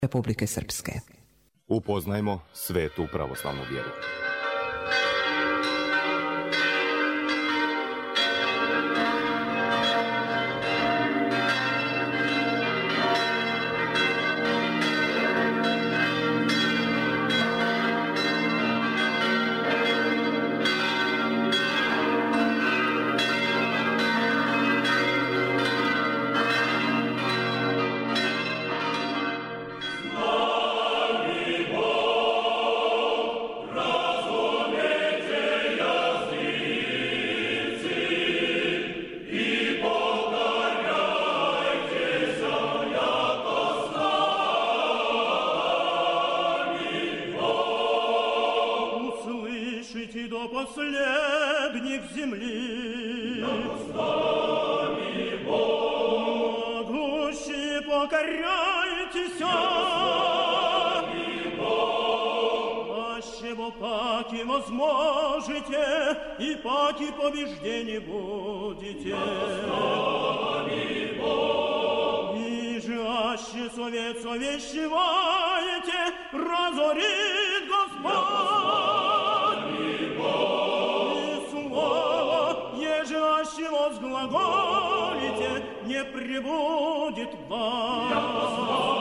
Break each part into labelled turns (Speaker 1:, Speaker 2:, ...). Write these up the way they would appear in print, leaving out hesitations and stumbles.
Speaker 1: Republike Srpske.
Speaker 2: Upoznajmo svetu pravoslavnu vjeru.
Speaker 3: Последних земли, могущие покоряйтесь, аще паки возможете, и паки побеждены будете. И же аще совет совещеваете, разорит Господь. Ежаще возглаголите, не пребудет вас.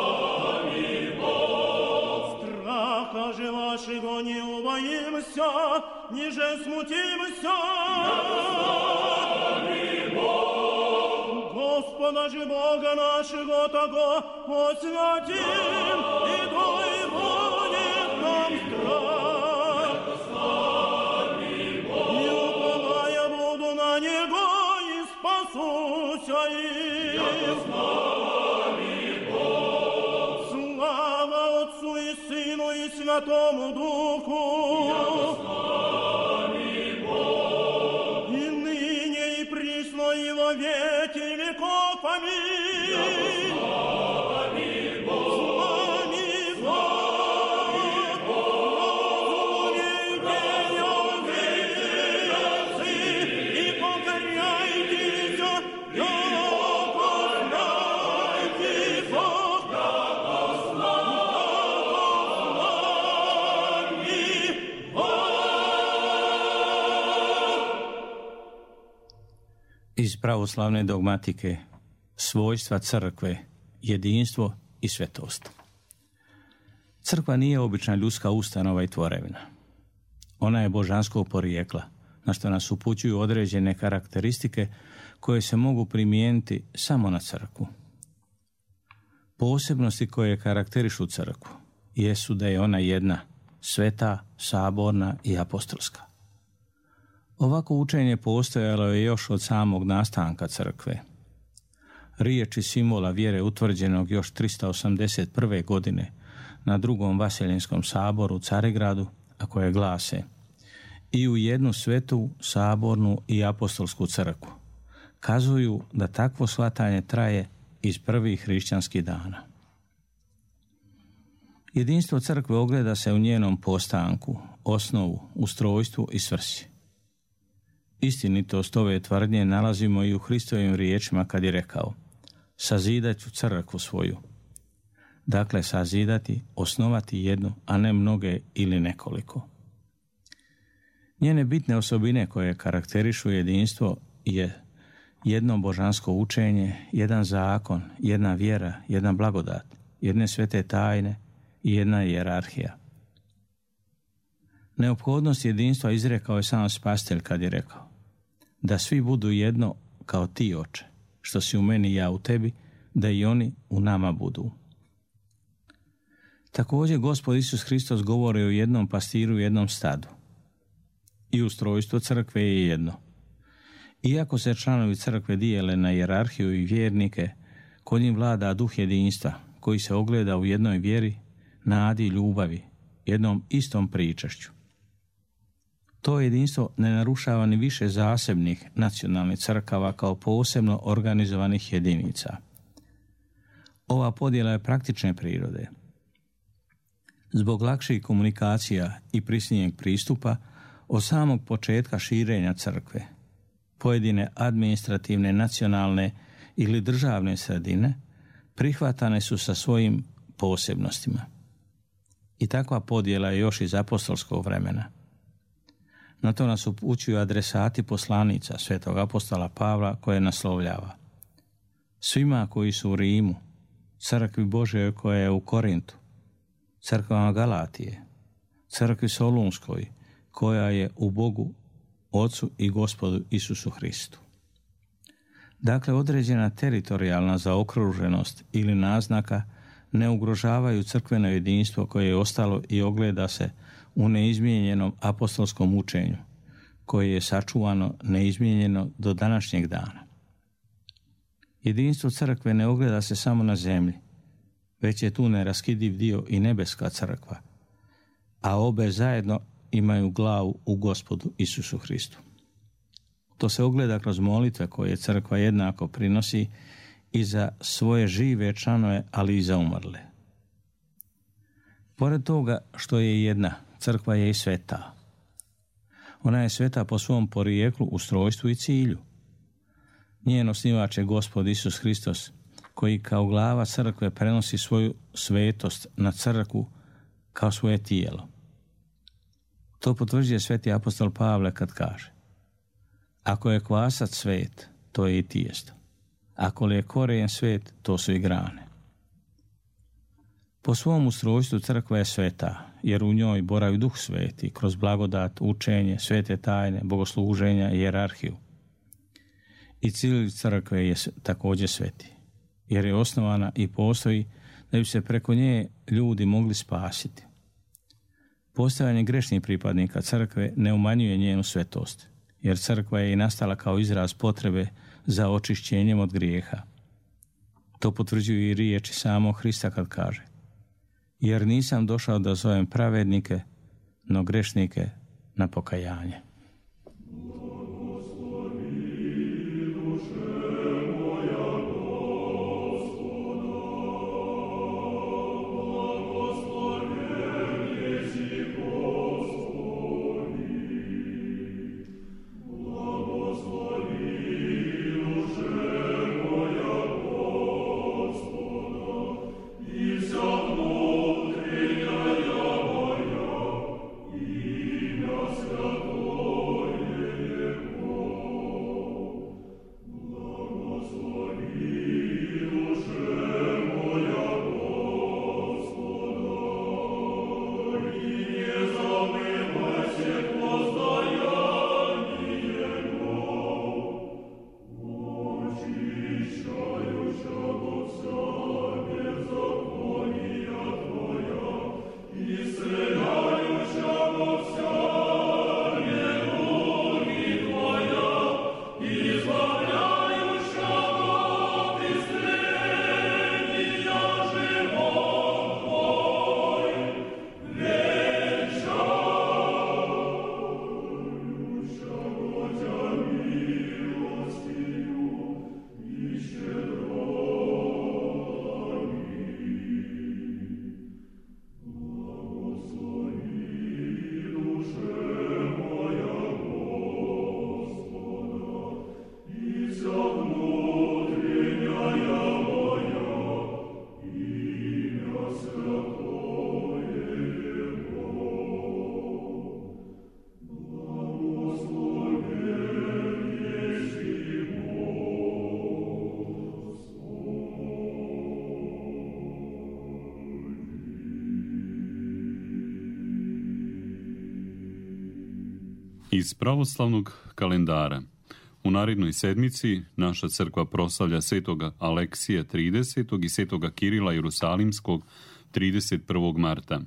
Speaker 3: Страха же вашего не убоимся, ниже смутимся. Господа же Бога нашего того освятим, и то и будет нам страх. Спасуся им. Слава Отцу и Сыну и Святому Духу. И ныне и присно и во веки веков. Аминь.
Speaker 4: Iz pravoslavne dogmatike, svojstva crkve, jedinstvo i svetost. Crkva nije obična ljudska ustanova i tvorevina. Ona je božanskog porijekla, na što nas upućuju određene karakteristike koje se mogu primijeniti samo na crkvu. Posebnosti koje karakterišu crkvu jesu da je ona jedna, sveta, saborna i apostolska. Ovako učenje postojalo je još od samog nastanka crkve. Riječi simbola vjere utvrđenog još 381. godine na drugom Vaseljenskom saboru u Carigradu, a koje glase: i u jednu svetu, sabornu i apostolsku crkvu, kazuju da takvo shvatanje traje iz prvih hrišćanskih dana. Jedinstvo crkve ogleda se u njenom postanku, osnovu, ustrojstvu i svrsi. Istinitost ove tvrdnje nalazimo i u Hristovim riječima kad je rekao: sazidat ću crkvu svoju. Dakle, sazidati, osnovati jednu, a ne mnoge ili nekoliko. Njene bitne osobine koje karakterišu jedinstvo je jedno božansko učenje, jedan zakon, jedna vjera, jedna blagodat, jedne svete tajne i jedna hijerarhija. Neophodnost jedinstva izrekao je sam Spasitelj kad je rekao: da svi budu jedno kao ti, Oče, što si u meni i ja u tebi, da i oni u nama budu. Također Gospod Isus Hristos govori o jednom pastiru i jednom stadu. I ustrojstvo crkve je jedno. Iako se članovi crkve dijele na hijerarhiju i vjernike, kod njih vlada duh jedinstva koji se ogleda u jednoj vjeri, nadi i ljubavi, jednom istom pričašću. To jedinstvo ne narušava ni više zasebnih nacionalnih crkava kao posebno organizovanih jedinica. Ova podjela je praktične prirode. Zbog lakših komunikacija i prisnijeg pristupa, od samog početka širenja crkve, pojedine administrativne, nacionalne ili državne sredine prihvatane su sa svojim posebnostima. I takva podjela je još iz apostolskog vremena. Na to nas upućuju adresati poslanica svetog apostola Pavla koje naslovljava: svima koji su u Rimu, crkvi Božjoj koja je u Korintu, crkvama Galatije, crkvi Solunskoj koja je u Bogu, Otcu i Gospodu Isusu Hristu. Dakle, određena teritorijalna zaokruženost ili naznaka ne ugrožavaju crkveno jedinstvo koje je ostalo i ogleda se u neizmijenjenom apostolskom učenju, koje je sačuvano neizmijenjeno do današnjeg dana. Jedinstvo crkve ne ogleda se samo na zemlji, već je tu neraskidiv dio i nebeska crkva, a obe zajedno imaju glavu u Gospodu Isusu Hristu. To se ogleda kroz molitve koje crkva jednako prinosi i za svoje žive članove, ali i za umrle. Pored toga što je jedna, crkva je i sveta. Ona je sveta po svom porijeklu, ustrojstvu i cilju. Njen osnivač je Gospod Isus Hristos, koji kao glava crkve prenosi svoju svetost na crkvu kao svoje tijelo. To potvrđuje sveti apostol Pavle kad kaže: ako je kvasac svet, to je i tijesto. Ako li je korijen svet, to su i grane. Po svom ustrojstvu crkva je sveta, jer u njoj boravi Duh Sveti kroz blagodat, učenje, svete tajne, bogosluženja i hijerarhiju. I cilj crkve je također sveti, jer je osnovana i postoji da bi se preko nje ljudi mogli spasiti. Postojanje grešnih pripadnika crkve ne umanjuje njenu svetost, jer crkva je i nastala kao izraz potrebe za očišćenjem od grijeha. To potvrđuju i riječi samog Hrista kad kaže: jer nisam došao da zovem pravednike, no grešnike na pokajanje.
Speaker 1: Iz pravoslavnog kalendara. U narednoj sedmici naša crkva proslavlja svetoga Aleksija 30. i svetoga Kirila Jerusalimskog 31. marta.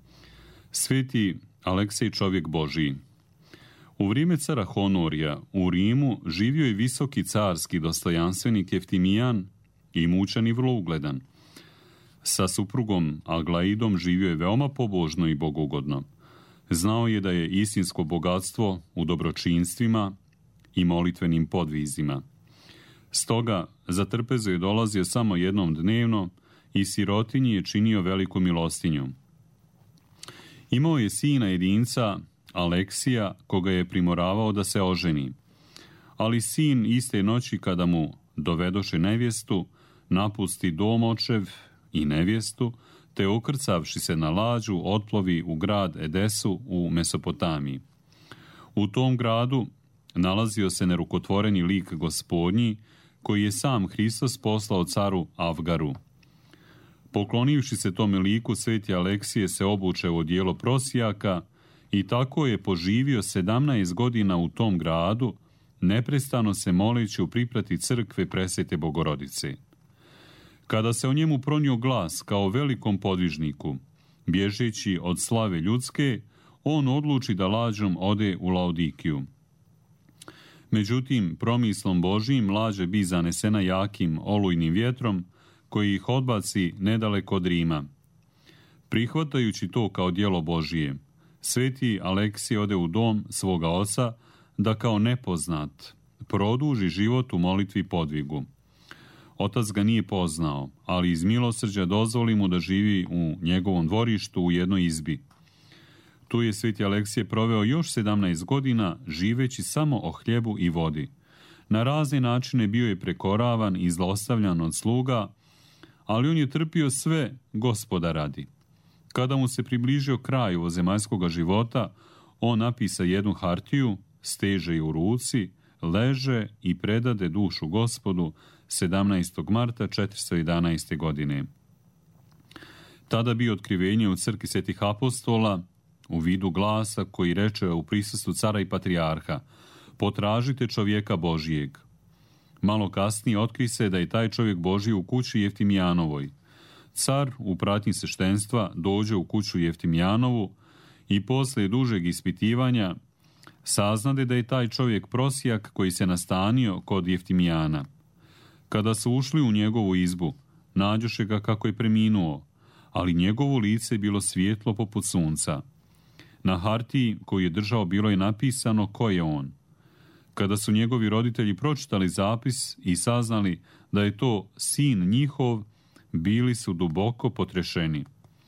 Speaker 1: Sveti Aleksij čovjek Božiji. U vrijeme cara Honorija u Rimu živio je visoki carski dostojanstvenik Jeftimijan i mučan i vrlo ugledan. Sa suprugom Aglaidom živio je veoma pobožno i bogugodno. Znao je da je istinsko bogatstvo u dobročinstvima i molitvenim podvizima. Stoga za trpezu je dolazio samo jednom dnevno i sirotinji je činio veliku milostinju. Imao je sina jedinca Aleksija, koga je primoravao da se oženi. Ali sin iste noći kada mu dovedoše nevjestu, napusti dom očev i nevjestu, te ukrcavši se na lađu otplovi u grad Edesu u Mesopotamiji. U tom gradu nalazio se nerukotvoreni lik Gospodnji, koji je sam Hristos poslao caru Avgaru. Poklonivši se tome liku, sveti Aleksije se obuče u odijelo prosjaka i tako je poživio 17 godina u tom gradu, neprestano se moleći u priprati crkve Presvete Bogorodice. Kada se o njemu pronio glas kao velikom podvižniku, bježeći od slave ljudske, on odluči da lađom ode u Laodikiju. Međutim, promislom Božijim lađa bi zanesena jakim olujnim vjetrom, koji ih odbaci nedaleko od Rima. Prihvatajući to kao djelo Božije, sveti Aleksije ode u dom svoga oca da kao nepoznat produži život u molitvi i podvigu. Otac ga nije poznao, ali iz milosrđa dozvoli mu da živi u njegovom dvorištu u jednoj izbi. Tu je sveti Aleksije proveo još 17 godina živeći samo o hljebu i vodi. Na razne načine bio je prekoravan i zlostavljan od sluga, ali on je trpio sve Gospoda radi. Kada mu se približio kraj ovozemaljskog života, on napisa jednu hartiju, steže je u ruci, leže i predade dušu Gospodu 17. marta 411. godine. Tada bio otkrivenje u crkvi svetih apostola u vidu glasa koji reče u prisustvu cara i patrijarha: potražite čovjeka Božijeg. Malo kasnije otkri se da je taj čovjek Božji u kući Jeftimijanovoj. Car u pratnji sveštenstva dođe u kuću Jeftimijanovu i poslije dužeg ispitivanja saznade da je taj čovjek prosjak koji se nastanio kod Jeftimijana. Kada su ušli u njegovu izbu, nađoše ga kako je preminuo, ali njegovo lice je bilo svijetlo poput sunca. Na hartiji koju je držao bilo je napisano ko je on. Kada su njegovi roditelji pročitali zapis i saznali da je to sin njihov, bili su duboko potrešeni.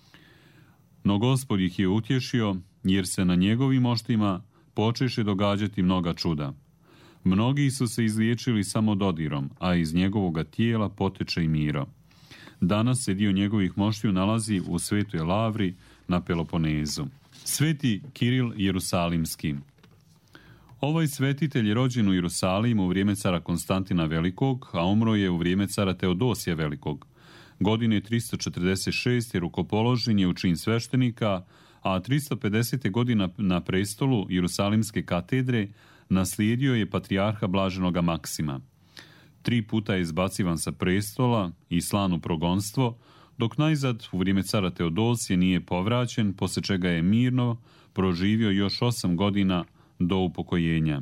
Speaker 1: No Gospod ih je utješio, jer se na njegovim moštima počeše događati mnoga čuda. Mnogi su se izliječili samo dodirom, a iz njegovoga tijela poteče i miro. Danas se dio njegovih moštiju nalazi u Svetoj Lavri na Peloponezu. Sveti Kiril Jerusalimski. Ovaj svetitelj je rođen u Jerusalimu u vrijeme cara Konstantina Velikog, a umro je u vrijeme cara Teodosija Velikog. Godine 346. rukopoložen je u čin sveštenika, a 350. godina na prestolu Jerusalimske katedre naslijedio je patrijarha Blaženoga Maksima. 3 puta je izbacivan sa prestola i slan u progonstvo, dok najzad u vrijeme cara Teodosije nije povraćen, poslije čega je mirno proživio još 8 godina do upokojenja.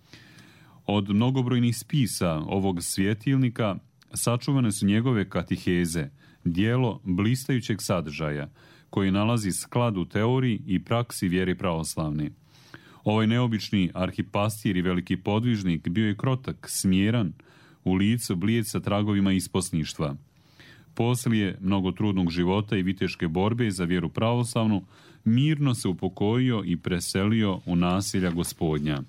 Speaker 1: Od mnogobrojnih spisa ovog svjetilnika sačuvane su njegove katiheze, dijelo blistajućeg sadržaja, koji nalazi sklad u teoriji i praksi vjere pravoslavne. Ovaj neobični arhipastir i veliki podvižnik bio je krotak, smjeran, u licu blijed sa tragovima isposništva. Poslije mnogotrudnog života i viteške borbe za vjeru pravoslavnu, mirno se upokojio i preselio u naselja Gospodnja.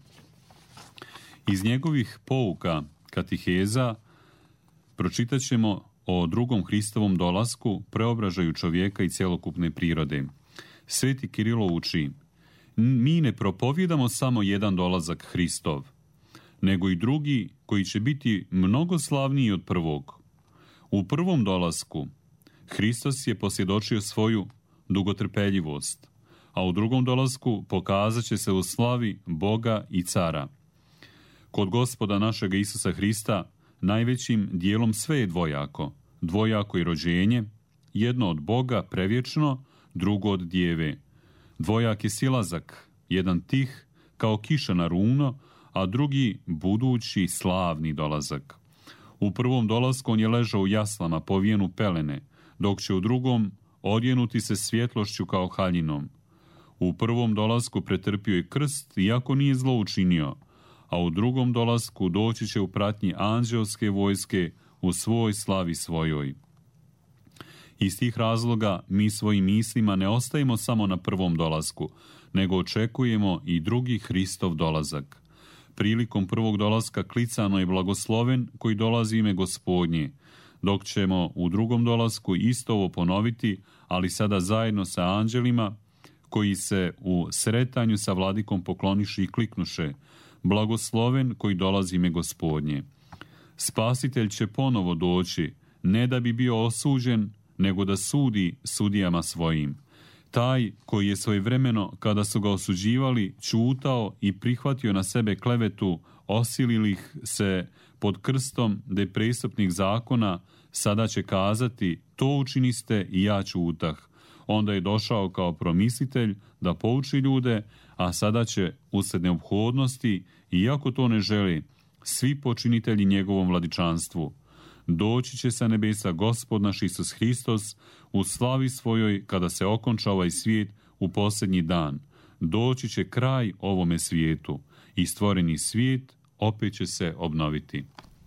Speaker 1: Iz njegovih pouka, katiheza, pročitat ćemo o drugom Hristovom dolasku, preobražaju čovjeka i cjelokupne prirode. Sveti Kirilo uči: mi ne propovjedamo samo jedan dolazak Hristov, nego i drugi koji će biti mnogo slavniji od prvog. U prvom dolasku Hristos je posvjedočio svoju dugotrpeljivost, a u drugom dolasku pokazat će se u slavi Boga i Cara. Kod Gospoda našega Isusa Hrista najvećim dijelom sve je dvojako. Dvojako je rođenje, jedno od Boga prevječno, drugo od djeve. Dvojak je silazak, jedan tih kao kiša na runo, a drugi budući slavni dolazak. U prvom dolasku on je ležao u jaslama povijen u pelene, dok će u drugom odjenuti se svjetlošću kao haljinom. U prvom dolasku pretrpio je krst, iako nije zlo učinio, a u drugom dolasku doći će u pratnji anđelske vojske u svoj slavi svojoj. Iz tih razloga mi svojim mislima ne ostajemo samo na prvom dolasku, nego očekujemo i drugi Hristov dolazak. Prilikom prvog dolaska klicano je blagosloven koji dolazi ime Gospodnje, dok ćemo u drugom dolasku isto ovo ponoviti, ali sada zajedno sa anđelima koji se u sretanju sa vladikom pokloniše i kliknuše: blagosloven koji dolazi ime Gospodnje. Spasitelj će ponovo doći, ne da bi bio osuđen, nego da sudi sudijama svojim. Taj koji je svojevremeno, kada su ga osuđivali, ćutao i prihvatio na sebe klevetu osililih se pod krstom da je prestupnik zakona, sada će kazati: to učiniste i ja ćutah. Onda je došao kao promislitelj da pouči ljude, a sada će usred neophodnosti, iako to ne želi, svi počinitelji njegovom vladičanstvu. Doći će sa nebesa Gospod naš Isus Hristos u slavi svojoj kada se okonča ovaj svijet u posljednji dan. Doći će kraj ovome svijetu i stvoreni svijet opet će se obnoviti.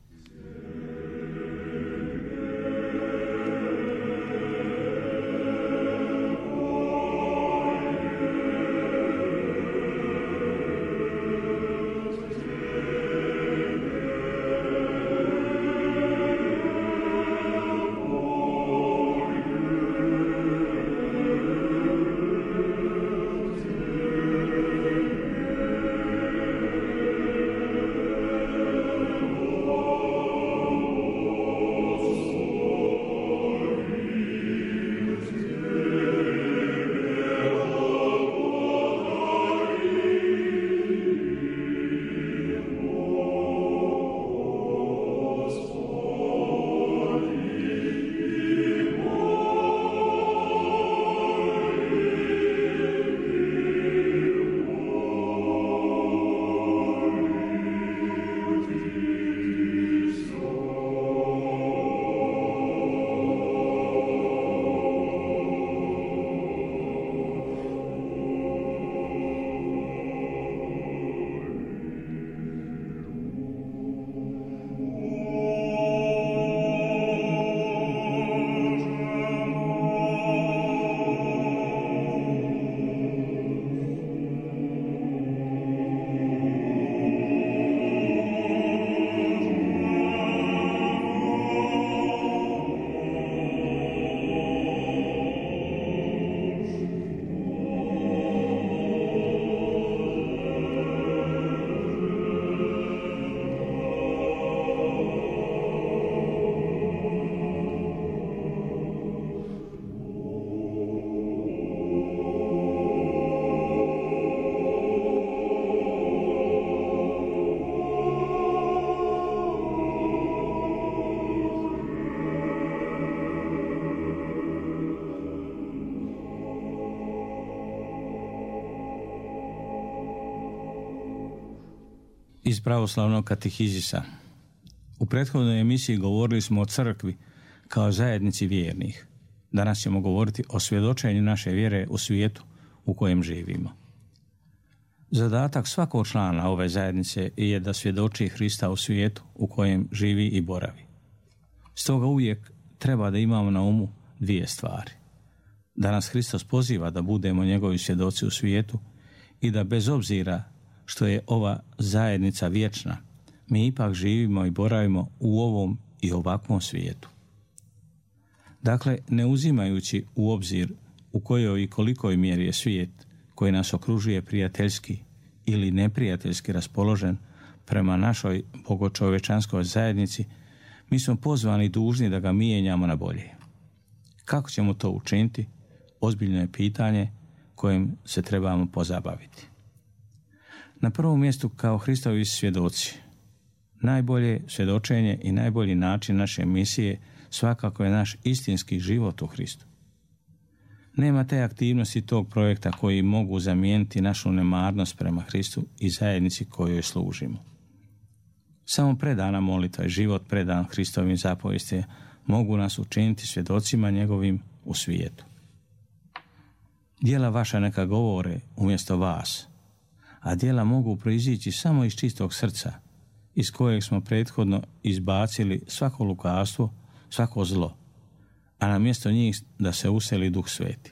Speaker 4: Iz pravoslavnog katehizisa. U prethodnoj emisiji govorili smo o crkvi kao zajednici vjernih. Danas ćemo govoriti o svjedočenju naše vjere u svijetu u kojem živimo. Zadatak svakog člana ove zajednice je da svjedoči Hrista u svijetu u kojem živi i boravi. Stoga uvijek treba da imamo na umu dvije stvari. Da nas Hristos poziva da budemo njegovi svjedoci u svijetu i da bez obzira što je ova zajednica vječna, mi ipak živimo i boravimo u ovom i ovakvom svijetu. Dakle, ne uzimajući u obzir u kojoj i kolikoj mjeri je svijet koji nas okružuje prijateljski ili neprijateljski raspoložen prema našoj bogočovečanskoj zajednici, mi smo pozvani i dužni da ga mijenjamo na bolje. Kako ćemo to učiniti? Ozbiljno je pitanje kojim se trebamo pozabaviti. Na prvom mjestu kao Hristovi svjedoci. Najbolje svjedočenje i najbolji način naše misije svakako je naš istinski život u Hristu. Nema te aktivnosti tog projekta koji mogu zamijeniti našu nemarnost prema Hristu i zajednici kojoj služimo. Samo predana molitva i život predan Hristovim zapovjestima mogu nas učiniti svjedocima njegovim u svijetu. Djela vaša neka govore umjesto vas, a djela mogu proizići samo iz čistog srca, iz kojeg smo prethodno izbacili svako lukavstvo, svako zlo, a na mjesto njih da se useli Duh Sveti.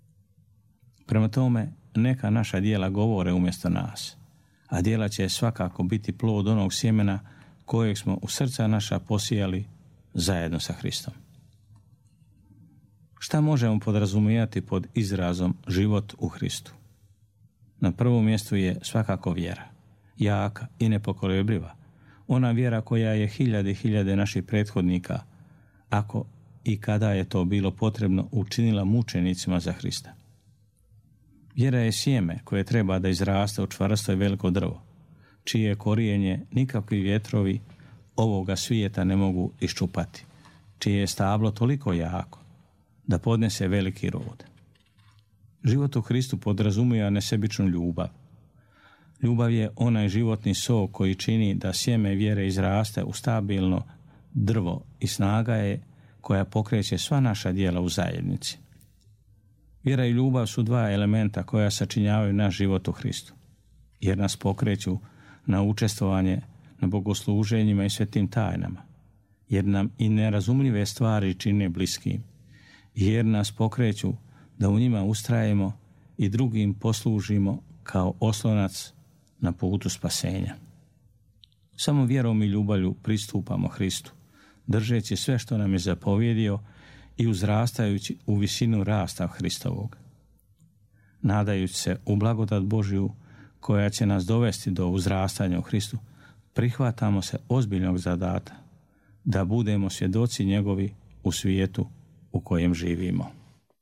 Speaker 4: Prema tome, neka naša djela govore umjesto nas, a djela će svakako biti plod onog sjemena kojeg smo u srca naša posijali zajedno sa Hristom. Šta možemo podrazumijevati pod izrazom život u Hristu? Na prvom mjestu je svakako vjera, jaka i nepokolebljiva. Ona vjera koja je hiljade i hiljade naših prethodnika, ako i kada je to bilo potrebno, učinila mučenicima za Hrista. Vjera je sjeme koje treba da izraste u čvrsto i veliko drvo, čije korijenje nikakvi vjetrovi ovoga svijeta ne mogu iščupati, čije je stablo toliko jako da podnese veliki rod. Život u Hristu podrazumijeva nesebičnu ljubav. Ljubav je onaj životni sok koji čini da sjeme vjere izraste u stabilno drvo i snaga je koja pokreće sva naša djela u zajednici. Vjera i ljubav su dva elementa koja sačinjavaju naš život u Hristu, jer nas pokreću na učestvovanje na bogosluženjima i svetim tajnama, jer nam i nerazumljive stvari čine bliskim, jer nas pokreću da u njima ustrajemo i drugim poslužimo kao oslonac na putu spasenja. Samo vjerom i ljubavlju pristupamo Hristu, držeći sve što nam je zapovjedio i uzrastajući u visinu rasta Hristovog. Nadajući se u blagodat Božju koja će nas dovesti do uzrastanja u Hristu, prihvatamo se ozbiljnog zadata da budemo svjedoci njegovi u svijetu u kojem živimo.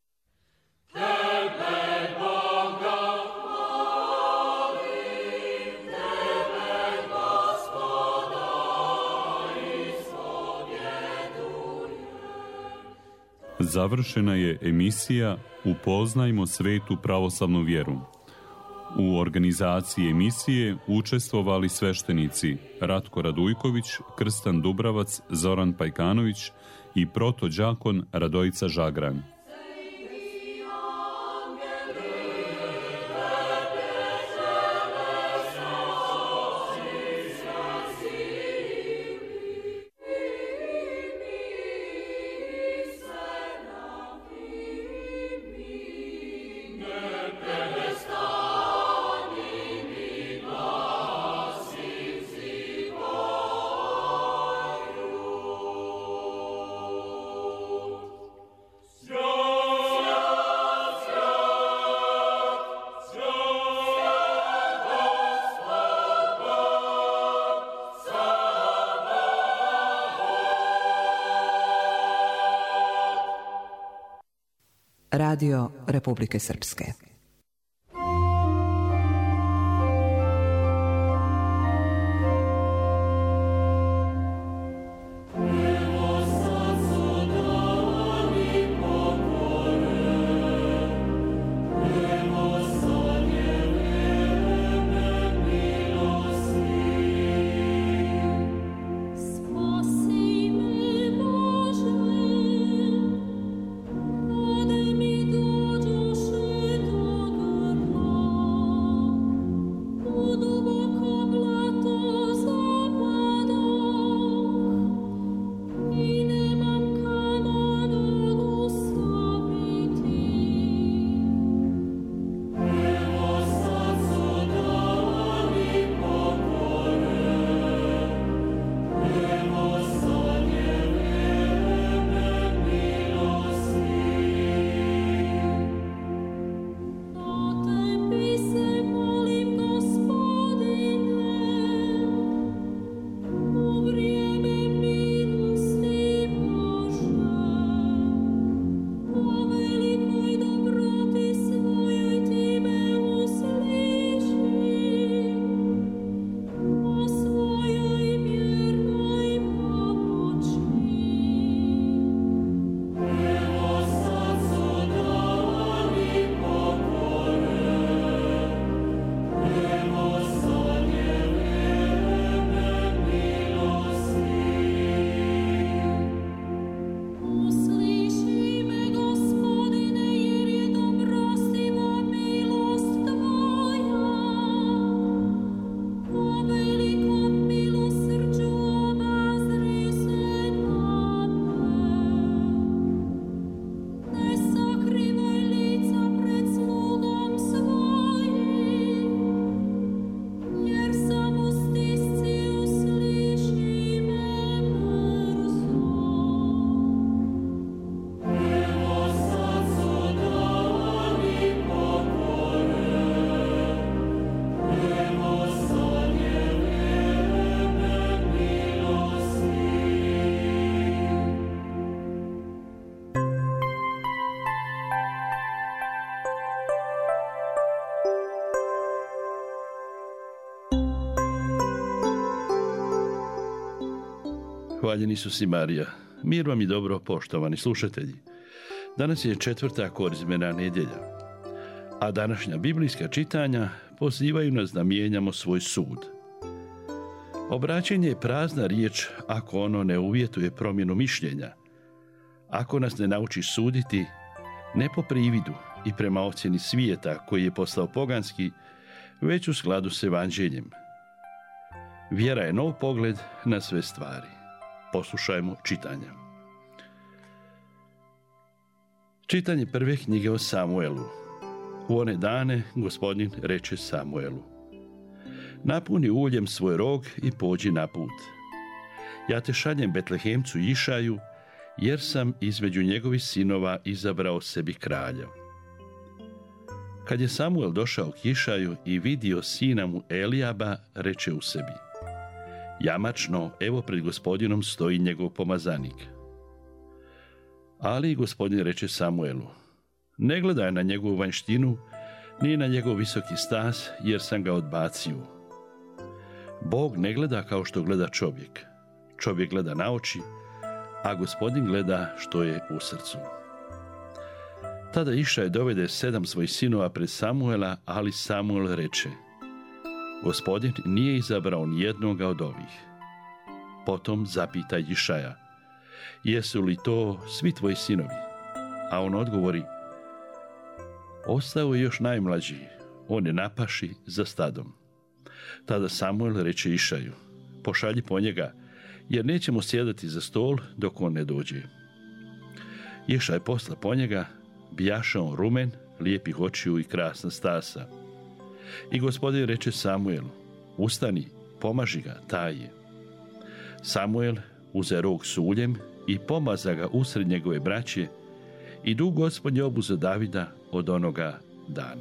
Speaker 1: Završena je emisija Upoznajmo svetu pravoslavnu vjeru. U organizaciji emisije učestvovali sveštenici Ratko Radujković, Krstan Dubravac, Zoran Pajkanović i protođakon Radojica Žagran.
Speaker 5: Radio Republike Srpske.
Speaker 6: Odej mi dođoše do Hvaljen Isus i Marija. Mir vam i dobro, poštovani slušatelji. Danas je 4. korizmena nedjelja, a današnja biblijska čitanja pozivaju nas da mijenjamo svoj sud. Obraćenje je prazna riječ ako ono ne uvjetuje promjenu mišljenja, ako nas ne nauči suditi ne po prividu i prema ocjeni svijeta koji je postao poganski, već u skladu s evanđeljem. Vjera je nov pogled na sve stvari. Poslušajmo čitanja. Čitanje prve knjige o Samuelu. U one dane Gospodin reče Samuelu: napuni uljem svoj rog i pođi na put. Ja te šaljem Betlehemcu Išaju, jer sam između njegovih sinova izabrao sebi kralja. Kad je Samuel došao k Išaju i vidio sina mu Elijaba, reče u sebi: jamačno, evo pred Gospodinom stoji njegov pomazanik. Ali Gospodin reče Samuelu: ne gledaj na njegovu vanjštinu, ni na njegov visoki stas, jer sam ga odbacio. Bog ne gleda kao što gleda čovjek. Čovjek gleda na oči, a Gospodin gleda što je u srcu. Tada Išaj dovede 7 svojih sinova pred Samuela, ali Samuel reče: Gospodin nije izabrao ni jednoga od ovih. Potom zapita Išaja: jesu li to svi tvoji sinovi? A on odgovori: ostao je još najmlađi, on je na paši za stadom. Tada Samuel reče Išaju: pošalji po njega, jer nećemo sjedati za stol dok on ne dođe. Išaj posla po njega, bijaša on rumen, lijepih očiju i krasna stasa. I Gospodin reče Samuelu: ustani, pomaži ga, taj je. Samuel uze rog s uljem i pomaza ga usred njegove braće, i duh Gospodnje obuze Davida od onoga dana.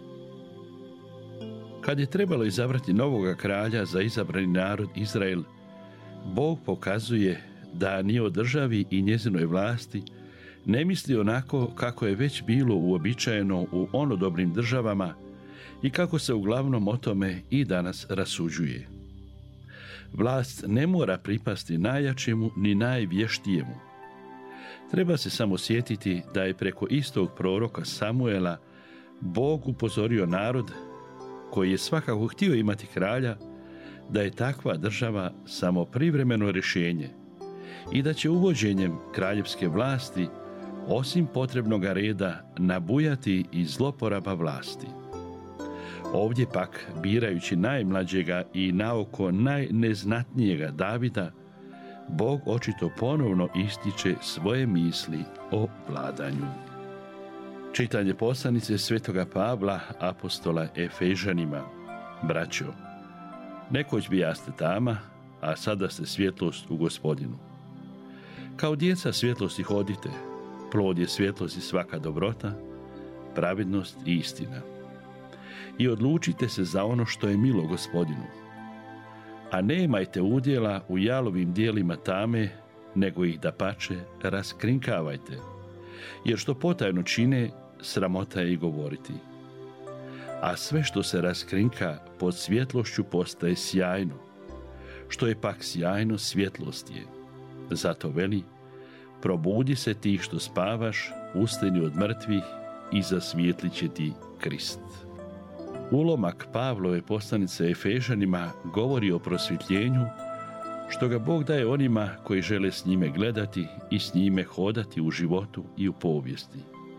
Speaker 6: Kad je trebalo izabrati novoga kralja za izabrani narod Izrael, Bog pokazuje da ni o državi i njezinoj vlasti ne misli onako kako je već bilo uobičajeno u onodobnim državama i kako se uglavnom o tome i danas rasuđuje. Vlast ne mora pripasti najjačemu ni najvještijemu. Treba se samo sjetiti da je preko istog proroka Samuela Bog upozorio narod, koji je svakako htio imati kralja, da je takva država samo privremeno rješenje i da će uvođenjem kraljevske vlasti, osim potrebnoga reda, nabujati i zloporaba vlasti. Ovdje pak, birajući najmlađega i naoko najneznatnijega Davida, Bog očito ponovno ističe svoje misli o vladanju. Čitanje poslanice svetoga Pavla, apostola Efežanima. Braćo, nekoć bijaste tama, a sada ste svjetlost u Gospodinu. Kao djeca svjetlosti hodite, plod je svjetlosti svaka dobrota, pravednost i istina. I odlučite se za ono što je milo Gospodinu. A nemajte udjela u jalovim dijelima tame, nego ih dapače raskrinkavajte, jer što potajno čine, sramota je i govoriti. A sve što se raskrinka pod svjetlošću postaje sjajno, što je pak sjajno, svjetlost je. Zato veli: probudi se ti što spavaš, ustani od mrtvih i zasvijetlit će ti Krist. Ulomak Pavlove poslanice Efežanima govori o prosvjetljenju, što ga Bog daje onima koji žele s njime gledati i s njime hodati u životu i u povijesti.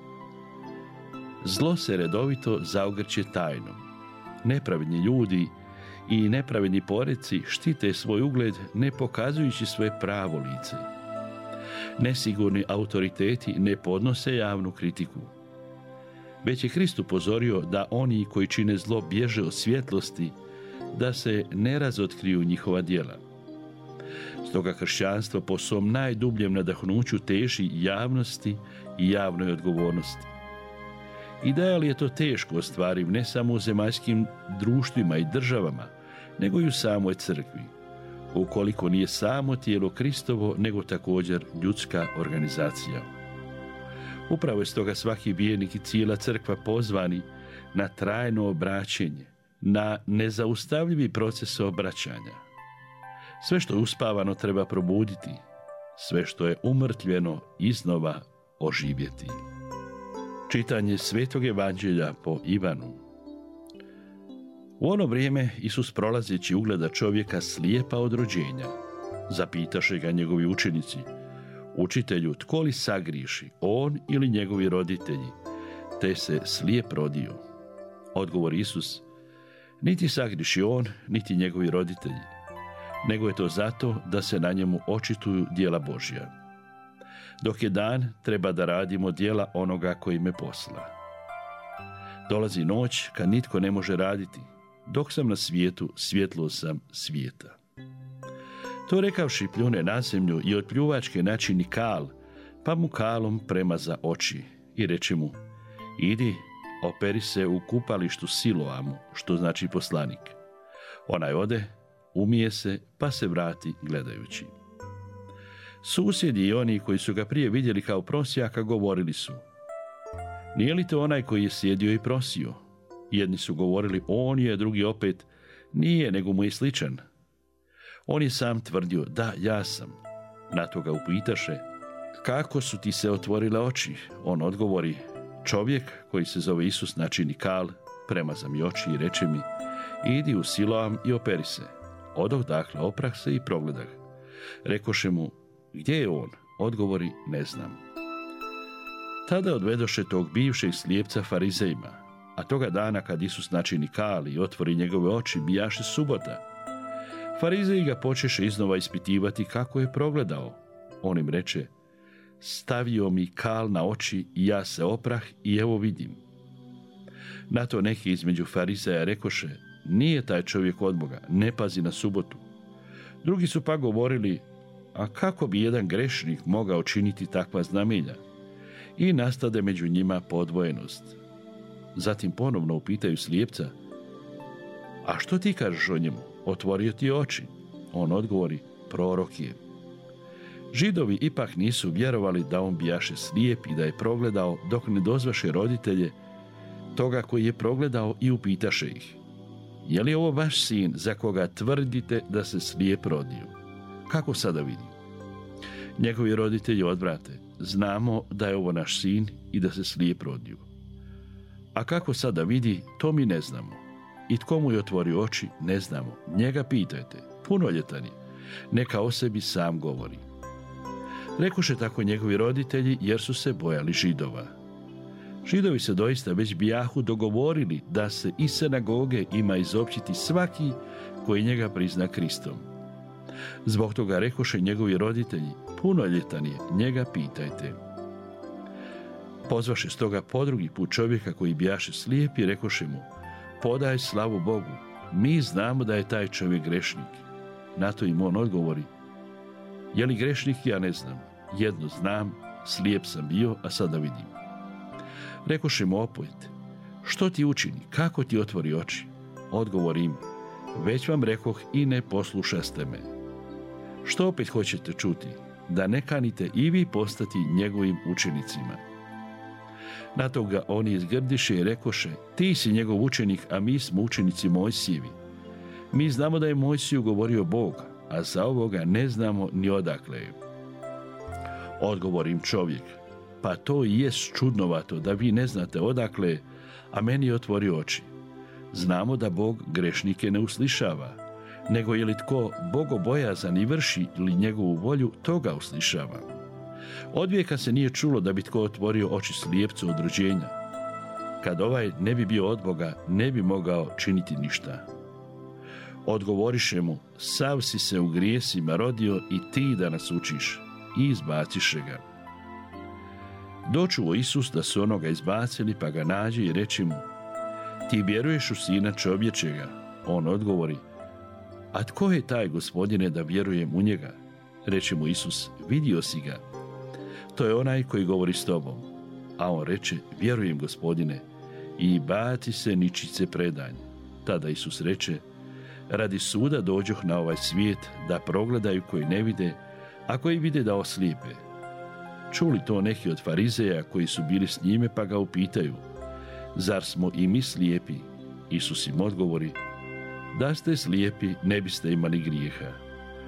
Speaker 6: Zlo se redovito zaogrće tajnom. Nepravedni ljudi i nepravedni poreci štite svoj ugled ne pokazujući svoje pravo lice. Nesigurni autoriteti ne podnose javnu kritiku. Već je Krist upozorio da oni koji čine zlo bježe od svjetlosti, da se ne razotkriju njihova djela. Stoga kršćanstvo po svom najdubljem nadahnuću teži javnosti i javnoj odgovornosti. I da li je to teško ostvariv ne samo u zemaljskim društvima i državama, nego i u samoj crkvi, ukoliko nije samo tijelo Kristovo, nego također ljudska organizacija. Upravo je stoga svaki vjernik i cijela crkva pozvani na trajno obraćenje, na nezaustavljivi proces obraćanja. Sve što je uspavano treba probuditi. Sve što je umrtvljeno iznova oživjeti. Čitanje Svetog Evanđelja po Ivanu. U ono vrijeme Isus prolazeći ugleda čovjeka slijepa od rođenja. Zapitaše ga njegovi učenici: Učitelju, tko li sagriješi, on ili njegovi roditelji, te se slijep rodio? Odgovori Isus: Niti sagriješi on, niti njegovi roditelji, nego je to zato da se na njemu očituju djela Božja. Dok je dan, treba da radimo djela onoga koji me posla. Dolazi noć kad nitko ne može raditi. Dok sam na svijetu, svjetlo sam svijeta. To rekavši pljune na zemlju i od pljuvačke načini kal, pa mu kalom premaza oči i reče mu: Idi, operi se u kupalištu Siloamu, što znači poslanik. Onaj ode, umije se, pa se vrati gledajući. Susjedi i oni koji su ga prije vidjeli kao prosjaka govorili su: Nije li to onaj koji je sjedio i prosio? Jedni su govorili: On je, drugi opet: Nije, nego mu je sličan. On je sam tvrdio: Da, ja sam. Na to ga upitaše: Kako su ti se otvorile oči? On odgovori: Čovjek koji se zove Isus načini kal, premaza mi oči i reče mi: Idi u Siloam i operi se. Odoh dakle, oprah se i progledah. Rekoše mu: Gdje je on? Odgovori: Ne znam. Tada odvedoše tog bivšeg slijepca farizejima, a toga dana kad Isus načini kal i otvori njegove oči, bijaše subota. Farizeji ga počeše iznova ispitivati kako je progledao. On im reče: Stavio mi kal na oči i ja se oprah i evo vidim. Na to neki između farizeja rekoše: Nije taj čovjek od Boga, ne pazi na subotu. Drugi su pa govorili: A kako bi jedan grešnik mogao činiti takva znamenja? I nastade među njima podvojenost. Zatim ponovno upitaju slijepca: A što ti kažeš o njemu? Otvorio ti oči. On odgovori: Prorok je. Židovi ipak nisu vjerovali da on bijaše slijep i da je progledao, dok ne dozvaše roditelje toga koji je progledao i upitaše ih: Je li ovo vaš sin za koga tvrdite da se slijep rodio? Kako sada vidi? Njegovi roditelji odvrate: Znamo da je ovo naš sin i da se slijep rodio. A kako sada vidi, to mi ne znamo. I tko mu je otvorio oči, ne znamo. Njega pitajte, punoljetan je, neka o sebi sam govori. Rekoše tako njegovi roditelji, jer su se bojali Židova. Židovi se doista već bijahu dogovorili da se iz sinagoge ima izopćiti svaki koji njega prizna Kristom. Zbog toga rekoše njegovi roditelji: Punoljetan je, njega pitajte. Pozvaše stoga po drugi put čovjeka koji bijaše slijep i rekoše mu: Podaj slavu Bogu, mi znamo da je taj čovjek grešnik. Na to im on odgovori: Je li grešnik, ja ne znam. Jedno znam, slijep sam bio, a sada vidim. Rekoše mu opet: Što ti učini, kako ti otvori oči? Odgovori im: Već vam rekoh i ne poslušaste me. Što opet hoćete čuti? Da ne kanite i vi postati njegovim učenicima. Na to ga oni izgrdiše i rekoše: Ti si njegov učenik, a mi smo učenici Mojsijevi. Mi znamo da je Mojsiju govorio Bog, a za ovoga ne znamo ni odakle je. Odgovori im čovjek: Pa to i jest čudnovato da vi ne znate odakle je, a meni je otvorio oči. Znamo da Bog grešnike ne uslišava, nego je li tko bogobojazan i vrši li njegovu volju, toga uslišava. Od vijeka se nije čulo da bi tko otvorio oči slijepcu od rođenja. Kad ovaj ne bi bio od Boga, ne bi mogao činiti ništa. Odgovoriše mu: Sav si se u grijesima rodio i ti da nas učiš. I izbaciše ga. Dočuo Isus da su onoga izbacili, pa ga nađe i reče mu: Ti vjeruješ u Sina čovječega? On odgovori: A tko je taj, Gospodine, da vjerujem u njega? Reče mu Isus: Vidio si ga. To je onaj koji govori s tobom. A on reče: Vjerujem, Gospodine, i baci se ničice predanje. Tada Isus reče: Radi suda dođoh na ovaj svijet, da progledaju koji ne vide, a koji vide da oslijepe. Čuli to neki od farizeja koji su bili s njime, pa ga upitaju: Zar smo i mi slijepi? Isus im odgovori: Da ste slijepi, ne biste imali grijeha.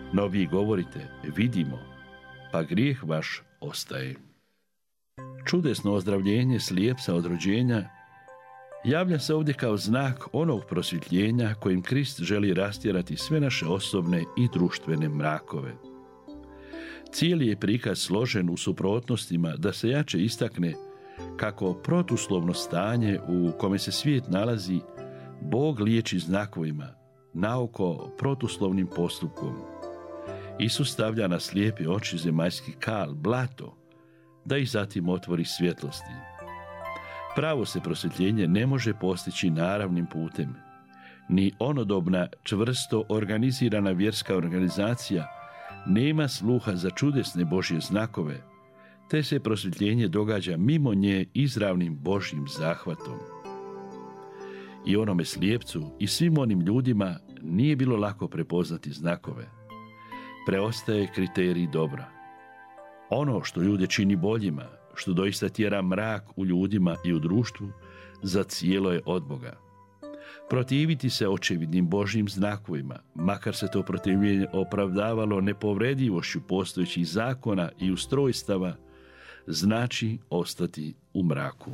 Speaker 6: No vi govorite, vidimo, pa grijeh vaš ostaje. Čudesno ozdravljenje slijepca od rođenja javlja se ovdje kao znak onog prosvjetljenja kojim Krist želi rastjerati sve naše osobne i društvene mrakove. Cijeli je prikaz složen u suprotnostima da se jače istakne kako protuslovno stanje u kome se svijet nalazi Bog liječi znakovima, naoko protuslovnim postupkom. Isus stavlja na slijepe oči zemaljski kal, blato, da ih zatim otvori svjetlosti. Pravo se prosvjetljenje ne može postići naravnim putem. Ni onodobna, čvrsto organizirana vjerska organizacija nema sluha za čudesne Božje znakove, te se prosvjetljenje događa mimo nje izravnim Božjim zahvatom. I onome slijepcu i svim onim ljudima nije bilo lako prepoznati znakove. Preostaje kriterij dobra. Ono što ljude čini boljima, što doista tjera mrak u ljudima i u društvu, za cijelo je od Boga. Protiviti se očevidnim Božjim znakovima, makar se to protivljenje opravdavalo nepovredivošću postojećih zakona i ustrojstava, znači ostati u mraku.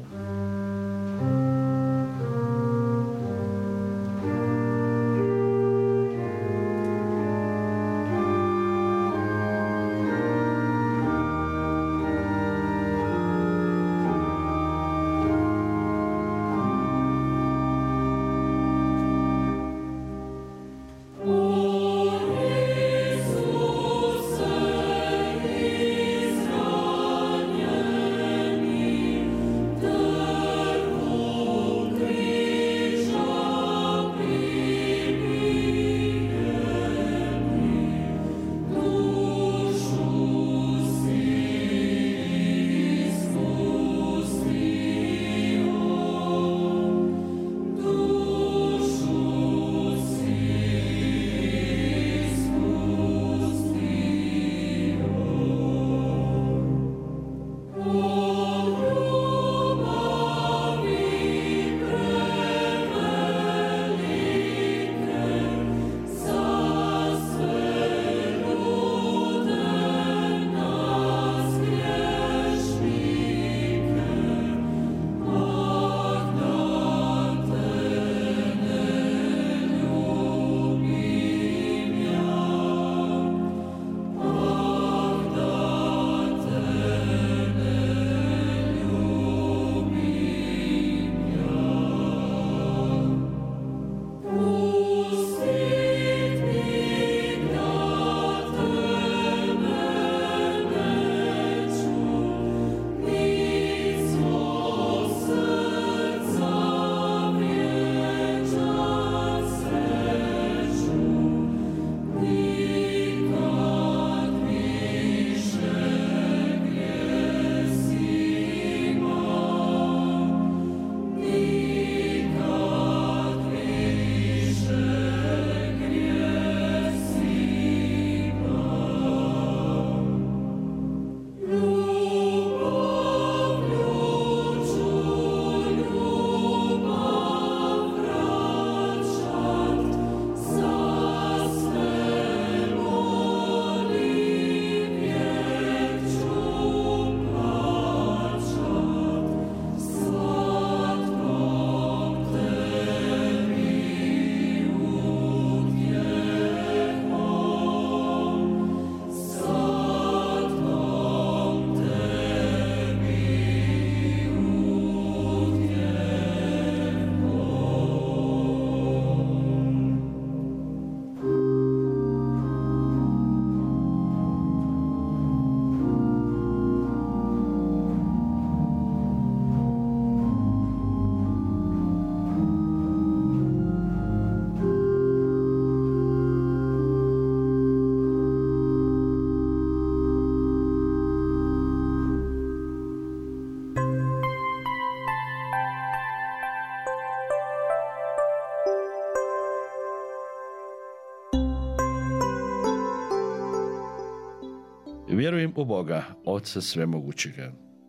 Speaker 6: Vjerujem u Boga, Oca Svemogućega.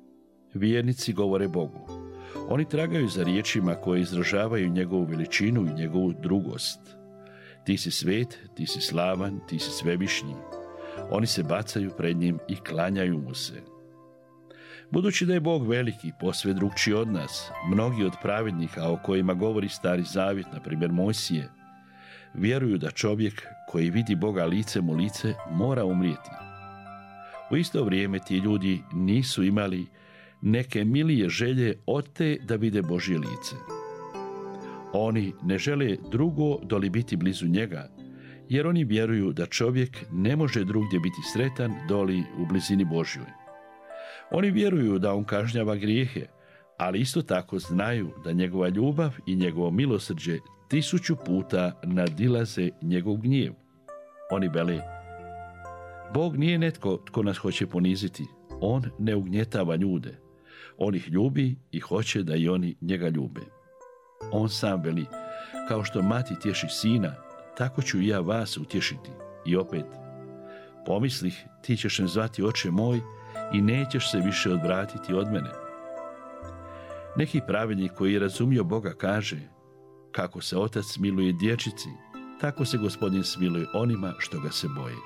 Speaker 6: Vjernici govore Bogu. Oni tragaju za riječima koje izražavaju njegovu veličinu i njegovu drugost. Ti si svet, ti si slavan, ti si svevišnji. Oni se bacaju pred njim i klanjaju mu se. Budući da je Bog veliki, posve drugčiji od nas, mnogi od pravednika o kojima govori Stari Zavjet, na primjer Mojsije, vjeruju da čovjek koji vidi Boga licem u lice mora umrijeti. U isto vrijeme ti ljudi nisu imali neke milije želje od te da vide Božje lice. Oni ne žele drugo doli biti blizu njega, jer oni vjeruju da čovjek ne može drugdje biti sretan doli u blizini Božjoj. Oni vjeruju da on kažnjava grijehe, ali isto tako znaju da njegova ljubav i njegovo milosrđe 1000 puta nadilaze njegov gnjev. Oni vele: Bog nije netko tko nas hoće poniziti. On ne ugnjetava ljude. On ih ljubi i hoće da i oni njega ljube. On sam veli: kao što mati tješi sina, tako ću i ja vas utješiti. I opet: pomislih, ti ćeš me zvati oče moj i nećeš se više odvratiti od mene. Neki pravednik koji je razumio Boga kaže: kako se otac smiluje dječici, tako se Gospodin smiluje onima što ga se boje.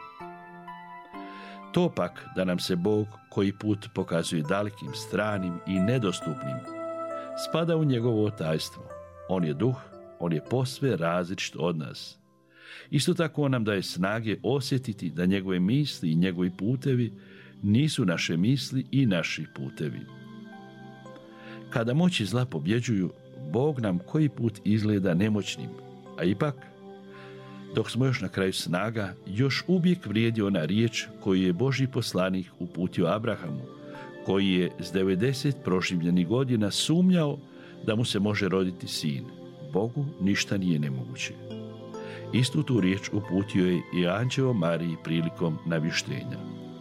Speaker 6: To pak da nam se Bog koji put pokazuje dalekim, stranim i nedostupnim, spada u njegovo tajstvo. On je duh, on je posve različit od nas. Isto tako on nam daje snage osjetiti da njegove misli i njegovi putevi nisu naše misli i naši putevi. Kada moći zla pobjeđuju, Bog nam koji put izgleda nemoćnim, a ipak, dok smo još na kraju snaga, još uvijek vrijedi ona riječ koju je Božji poslanik uputio Abrahamu, koji je s 90 proživljenih godina sumnjao da mu se može roditi sin. Bogu ništa nije nemoguće. Istu tu riječ uputio je i anđeo Mariji prilikom navještenja.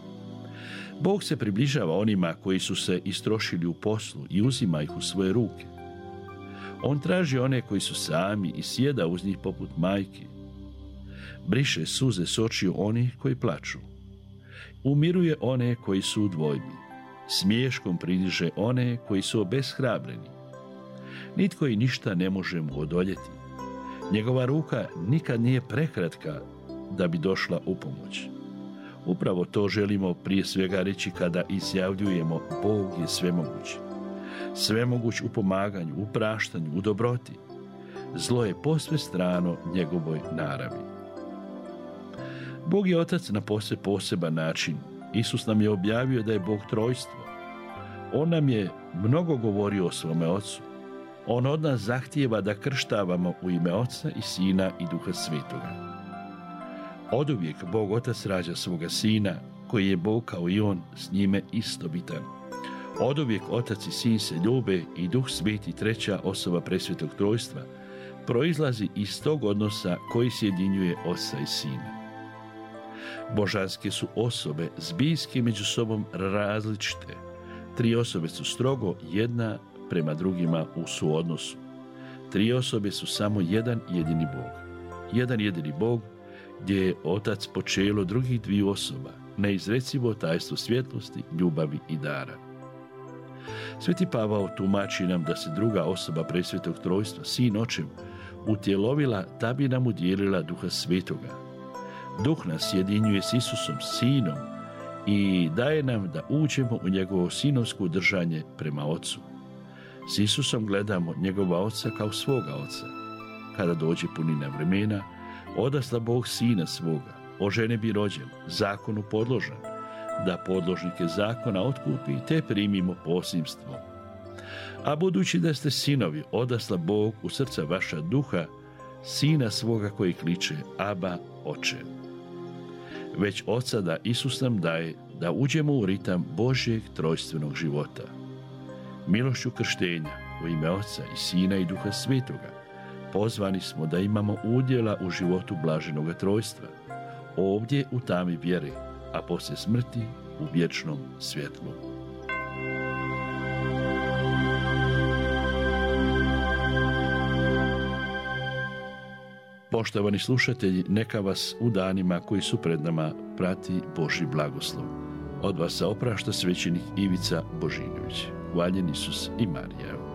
Speaker 6: Bog se približava onima koji su se istrošili u poslu i uzima ih u svoje ruke. On traži one koji su sami i sjeda uz njih poput majke. Briše suze s očiju onih koji plaču. Umiruje one koji su u dvojbi. Smiješkom pridiže one koji su obeshrabreni. Nitko i ništa ne može mu odoljeti. Njegova ruka nikad nije prekratka da bi došla u pomoć. Upravo to želimo prije svega reći kada izjavljujemo: Bog je svemoguć. Svemoguć u pomaganju, u praštanju, u dobroti. Zlo je posve strano njegovoj naravi. Bog je Otac na posve poseban način. Isus nam je objavio da je Bog trojstvo. On nam je mnogo govorio o svome Ocu. On od nas zahtijeva da krštavamo u ime Oca i Sina i Duha Svetoga. Oduvijek Bog Otac rađa svoga Sina, koji je Bog kao i on, s njime istobitan. Oduvijek Otac i Sin se ljube i Duh Sveti, treća osoba presvetog trojstva, proizlazi iz tog odnosa koji sjedinjuje Oca i Sina. Božanske su osobe zbijski među sobom različite. 3 osobe su strogo jedna prema drugima u suodnosu. 3 osobe su samo jedan jedini Bog. Jedan jedini Bog gdje je Otac počelo drugih 2 osoba, neizrecivo tajstvo svjetlosti, ljubavi i dara. Sveti Pavao tumači nam da se druga osoba presvetog trojstva, Sin Očev, utjelovila da bi nam udjelila Duha Svetoga. Duh nas sjedinjuje s Isusom, Sinom, i daje nam da uđemo u njegovo sinovsko držanje prema Ocu. S Isusom gledamo njegova Oca kao svoga Oca. Kada dođe punina vremena, odasla Bog Sina svoga, ožene bi rođen, zakonu podložan, da podložnike zakona otkupi te primimo posimstvo. A budući da ste sinovi, odasla Bog u srca vaša duha, Sina svoga koji kliče: Aba, Oče. Već od sada Isus nam daje da uđemo u ritam Božjeg trojstvenog života. Milošću krštenja u ime Oca i Sina i Duha Svetoga pozvani smo da imamo udjela u životu blaženoga trojstva, ovdje u tami vjere, a poslije smrti u vječnom svjetlu. Poštovani slušatelji, neka vas u danima koji su pred nama prati Božji blagoslov. Od vas se oprašta svećenik Ivica Božinović. Hvaljen Isus i Marija.